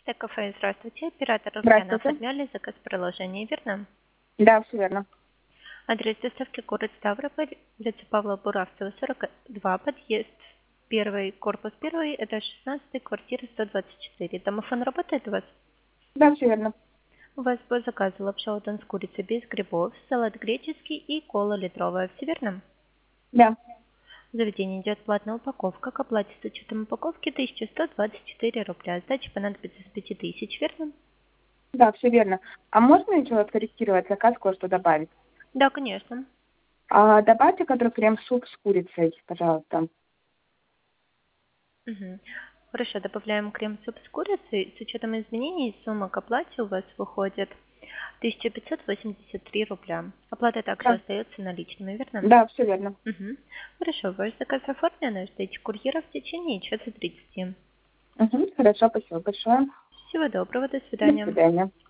Кафе, здравствуйте. Оператор Ульяна Здравствуйте. оформляли заказ приложения, верно? Да, все верно. Адрес доставки город Ставрополь, улица Павла Буравцева, 42, подъезд 1, корпус 1, этаж 16, квартира 124. Домофон работает у вас? Да, все верно. У вас по заказу лапша удон с курицей без грибов, салат греческий и кола литровая. Все верно? Да. В заведении идет платная упаковка. К оплате с учетом упаковки 1124 рубля. Сдача понадобится с 5000, верно? Да, все верно. А можно еще откорректировать заказ, кое-что добавить? Да, конечно. Добавьте, который крем-суп с курицей, пожалуйста. Мгм. Хорошо, добавляем крем-суп с курицей. С учетом изменений сумма к оплате у вас выходит 1583 рубля. Оплата также Да, остается наличными, верно? да, все верно. Мгм. Хорошо, ваш заказ оформлен, ждите курьера в течение часа 30. Хорошо, спасибо большое. Всего доброго, до До свидания. свидания.